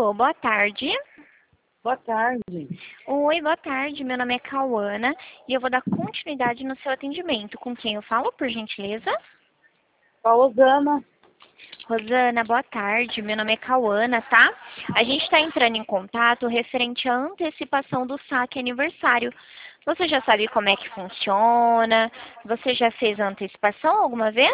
Alô, boa tarde. Boa tarde. Oi, boa tarde. Meu nome é Cauana e eu vou dar continuidade no seu atendimento. Com quem eu falo, por gentileza? Rosana. Rosana, boa tarde. Meu nome é Cauana, tá? A gente está entrando em contato referente à antecipação do saque aniversário. Você já sabe como é que funciona? Você já fez a antecipação alguma vez?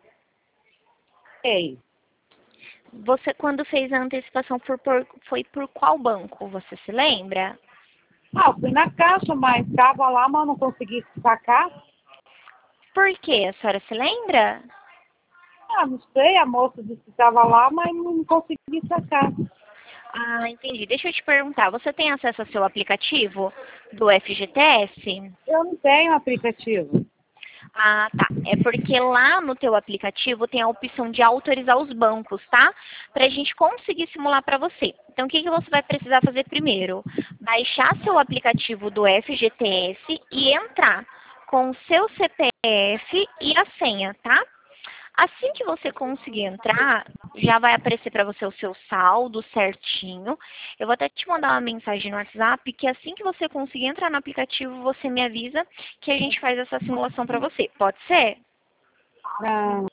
Ei, Você, quando fez a antecipação, foi por qual banco? Você se lembra? eu fui na caixa, mas estava lá, mas não consegui sacar. Por quê? A senhora se lembra? Não sei, a moça disse que estava lá, mas não consegui sacar. Ah, entendi. Deixa eu te perguntar, você tem acesso ao seu aplicativo do FGTS? Eu não tenho aplicativo. Ah, tá. É porque lá no teu aplicativo tem a opção de autorizar os bancos, tá? Pra gente conseguir simular para você. Então, o que que você vai precisar fazer primeiro? Baixar seu aplicativo do FGTS e entrar com o seu CPF e a senha, tá? Assim que você conseguir entrar, já vai aparecer para você o seu saldo certinho. Eu vou até te mandar uma mensagem no WhatsApp que assim que você conseguir entrar no aplicativo, você me avisa que a gente faz essa simulação para você. Pode ser? Não.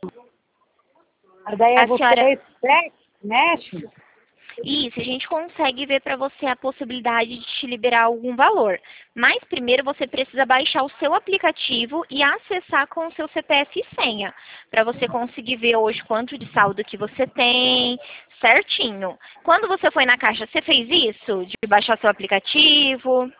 Daí é A senhora. vocês que mexe? Isso, a gente consegue ver para você a possibilidade de te liberar algum valor. Mas primeiro você precisa baixar o seu aplicativo e acessar com o seu CPF e senha, para você conseguir ver hoje quanto de saldo que você tem, certinho. Quando você foi na caixa, você fez isso? De baixar seu aplicativo?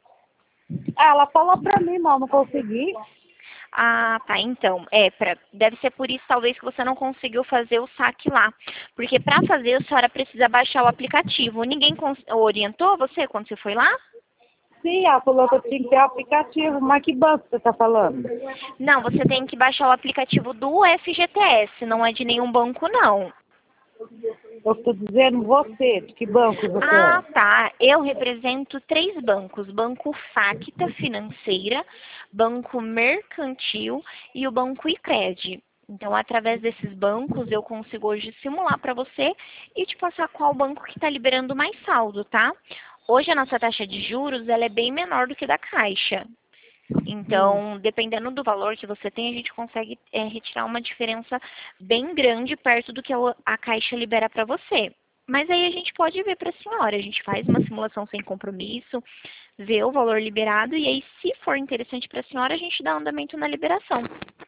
Ela falou pra mim, mas eu não consegui. Ah, tá. Então, deve ser por isso talvez que você não conseguiu fazer o saque lá. Porque para fazer, a senhora precisa baixar o aplicativo. Ninguém orientou você quando você foi lá? Sim, ela falou que eu tinha que ter aplicativo, mas que banco você está falando? Não, você tem que baixar o aplicativo do FGTS, não é de nenhum banco, não. Eu estou dizendo você, de que banco você Ah, é? tá. Eu represento 3 bancos: Banco Facta Financeira, Banco Mercantil e o Banco Icred. Então, através desses bancos, eu consigo hoje simular para você e te passar qual banco que está liberando mais saldo, tá? Hoje a nossa taxa de juros ela é bem menor do que da Caixa. Então, dependendo do valor que você tem, a gente consegue retirar uma diferença bem grande perto do que a Caixa libera para você. Mas aí a gente pode ver para a senhora, a gente faz uma simulação sem compromisso, vê o valor liberado e aí, se for interessante para a senhora, a gente dá andamento na liberação.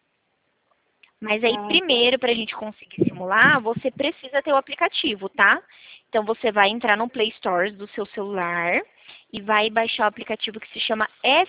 Mas aí, Ah, primeiro, para a gente conseguir simular, você precisa ter o aplicativo, tá? Então, você vai entrar no Play Store do seu celular e vai baixar o aplicativo que se chama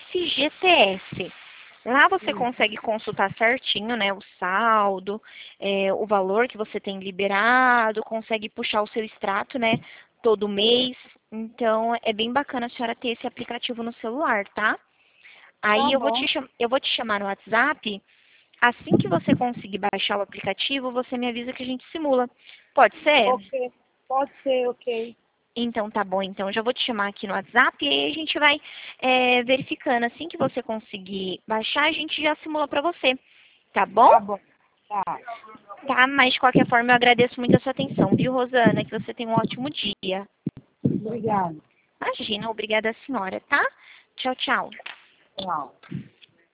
FGTS. Lá você consegue consultar certinho, né, o saldo, o valor que você tem liberado, consegue puxar o seu extrato, né, todo mês. Então, é bem bacana a senhora ter esse aplicativo no celular, tá? tá Aí bom. eu vou te chamar no WhatsApp. Assim que você conseguir baixar o aplicativo, você me avisa que a gente simula. Pode ser? Ok, pode ser, ok. Então tá bom. Então já vou te chamar aqui no WhatsApp e aí a gente vai verificando. Assim que você conseguir baixar, a gente já simula pra você. Tá bom? Tá bom, tá. Tá, mas de qualquer forma eu agradeço muito a sua atenção, viu, Rosana? Que você tenha um ótimo dia. Obrigada. Imagina, obrigada, senhora, tá? Tchau, tchau. Tchau.